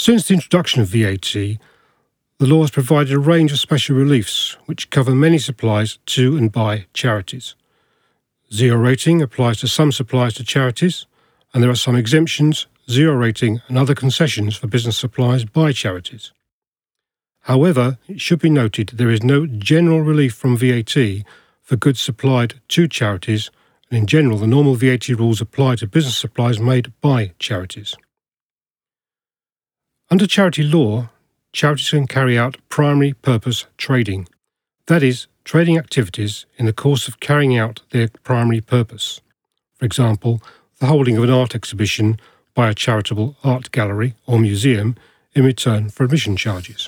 Since the introduction of VAT, the law has provided a range of special reliefs which cover many supplies to and by charities. Zero rating applies to some supplies to charities, and there are some exemptions, zero rating and other concessions for business supplies by charities. However, it should be noted there is no general relief from VAT for goods supplied to charities, and in general the normal VAT rules apply to business supplies made by charities. Under charity law, charities can carry out primary purpose trading, that is, trading activities in the course of carrying out their primary purpose. For example, the holding of an art exhibition by a charitable art gallery or museum in return for admission charges.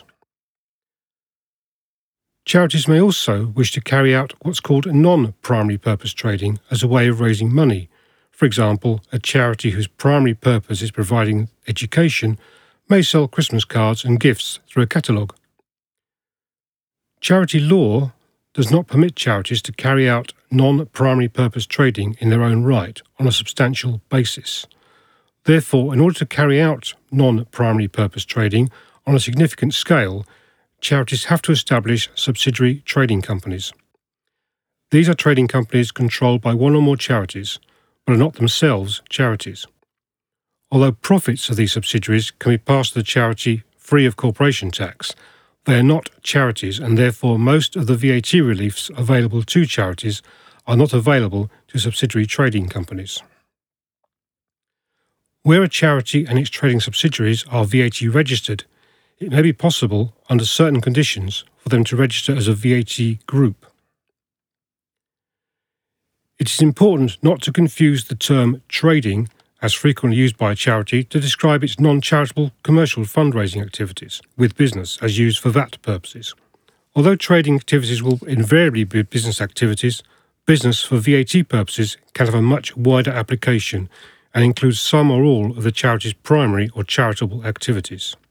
Charities may also wish to carry out what's called non-primary purpose trading as a way of raising money. For example, a charity whose primary purpose is providing education may sell Christmas cards and gifts through a catalogue. Charity law does not permit charities to carry out non-primary purpose trading in their own right on a substantial basis. Therefore, in order to carry out non-primary purpose trading on a significant scale, charities have to establish subsidiary trading companies. These are trading companies controlled by one or more charities, but are not themselves charities. Although profits of these subsidiaries can be passed to the charity free of corporation tax, they are not charities, and therefore most of the VAT reliefs available to charities are not available to subsidiary trading companies. Where a charity and its trading subsidiaries are VAT registered, it may be possible, under certain conditions, for them to register as a VAT group. It is important not to confuse the term trading, as frequently used by a charity, to describe its non-charitable commercial fundraising activities, with business as used for VAT purposes. Although trading activities will invariably be business activities, business for VAT purposes can have a much wider application and includes some or all of the charity's primary or charitable activities.